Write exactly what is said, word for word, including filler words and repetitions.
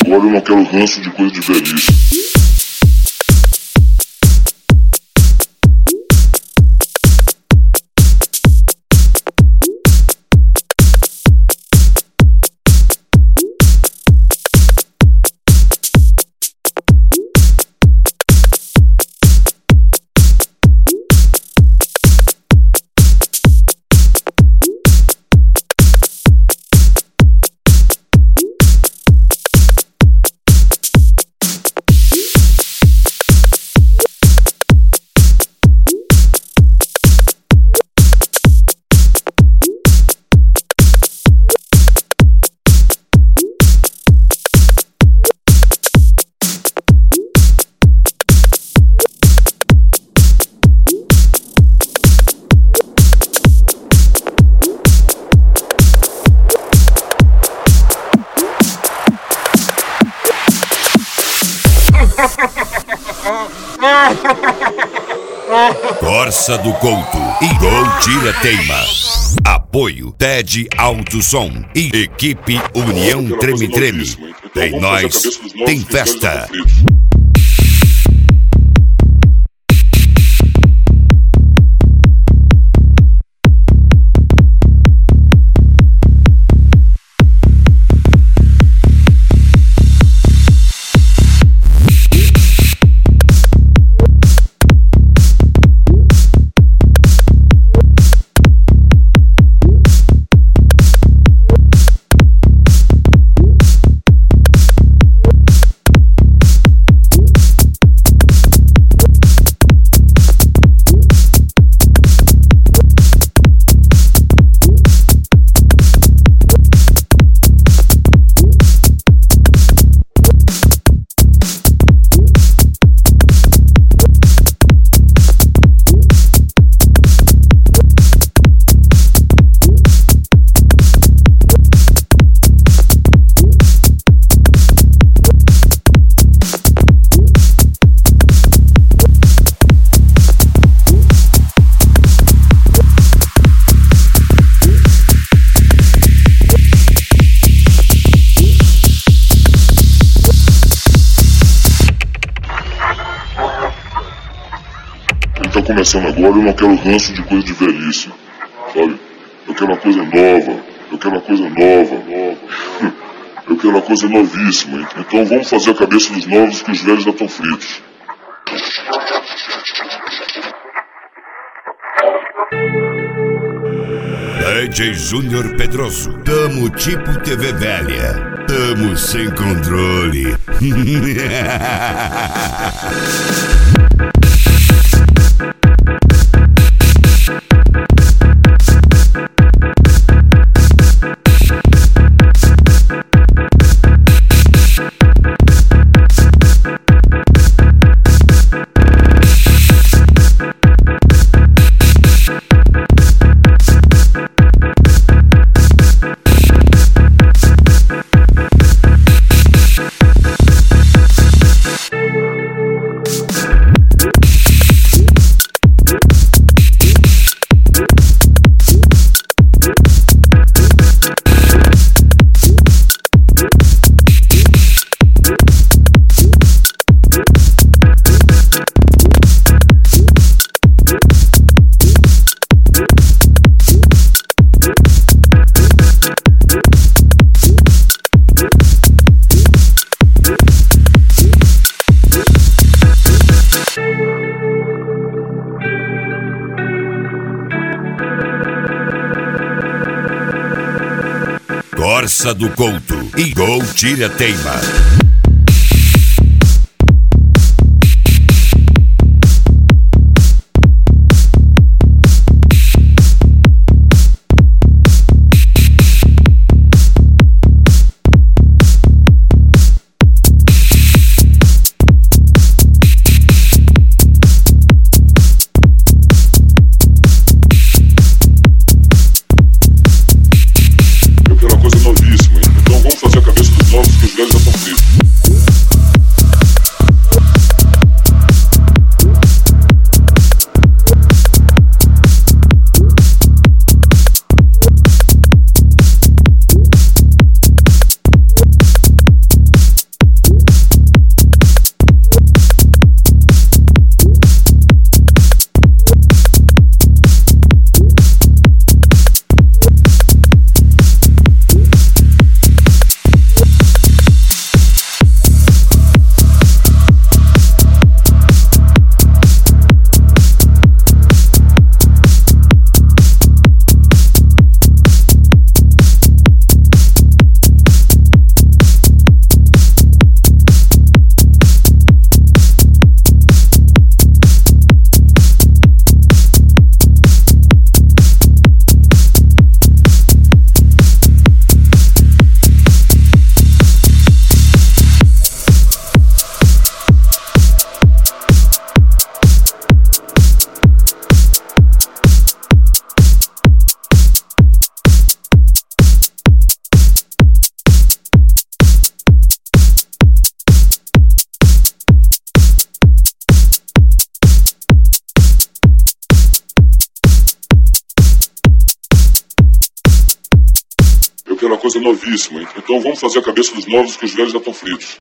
agora, eu não quero ranço de coisa de velhice. Corsa do Couto e Gol Tira Teima. Apoio Ted Alto Som e Equipe União Treme Treme. Tem nós, tem festa. Tá começando agora, eu não quero ranço de coisa de velhice, sabe? Eu quero uma coisa nova, eu quero uma coisa nova, nova. Eu quero uma coisa novíssima. Então vamos fazer a cabeça dos novos, que os velhos já estão fritos. D J Júnior Pedroso. Tamo tipo T V velha. Tamo sem controle. Corsa do Couto e Gol Tira Teima. Então vamos fazer a cabeça dos novos, que os velhos já estão fritos. quero uma coisa novíssima. Então vamos fazer a cabeça dos novos, que os velhos já estão fritos.